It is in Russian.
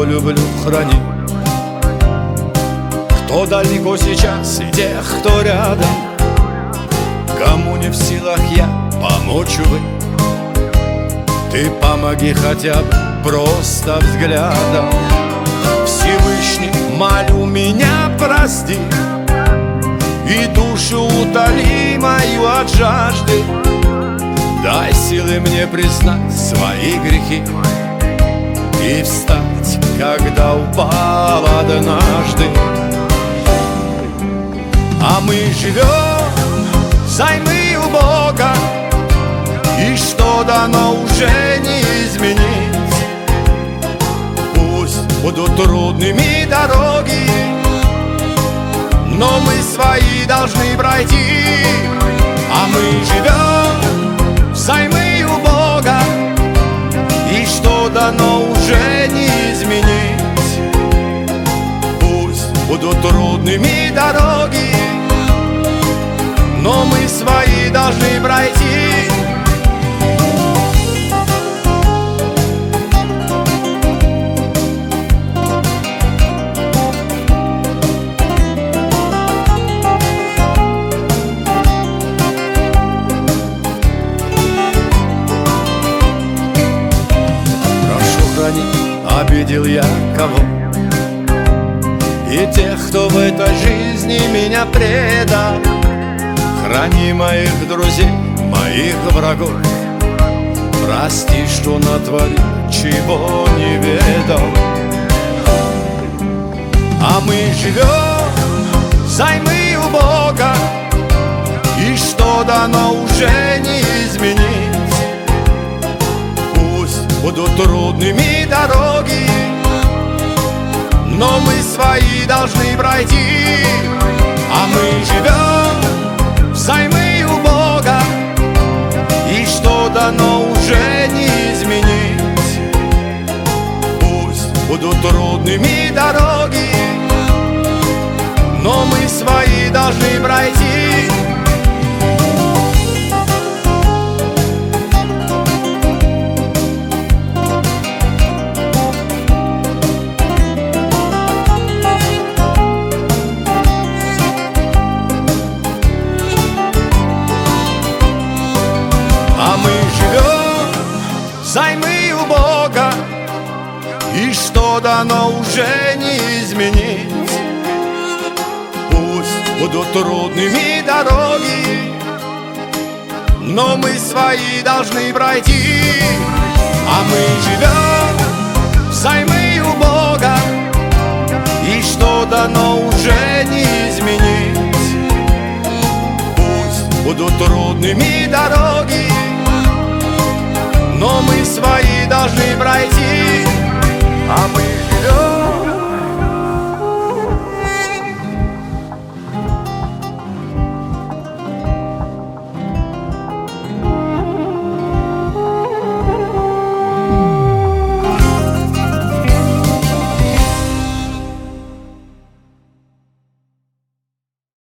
кого люблю, храни. Кто далеко сейчас и тех, кто рядом, кому не в силах я помочь, увы. Ты помоги хотя бы просто взглядом. Всевышний, молю, меня прости и душу утоли мою от жажды. Дай силы мне признать свои грехи и встать, когда упал однажды. А мы живем взаймы у Бога, и что дано уже не изменить. Пусть будут трудными дороги, но мы свои должны пройти. А мы живем взаймы у Бога, и что дано уже не изменить. Пусть будут трудными дороги, но мы свои должны пройти. Обидел я кого? И тех, кто в этой жизни меня предал. Храни моих друзей, моих врагов. Прости, что натворил, чего не ведал. А мы живем взаймы у Бога, и что дано уже не изменить. Будут трудными дороги, но мы свои должны пройти. А мы живем взаймы у Бога, и что дано уже не изменить. Пусть будут трудными дороги, но мы свои должны пройти. А мы живем взаймы у Бога, и что дано уже не изменить. Пусть будут трудными дороги, но мы свои должны пройти. А мы живем взаймы у Бога, и что дано уже не изменить. Пусть будут трудными дороги, но мы свои должны пройти. А мы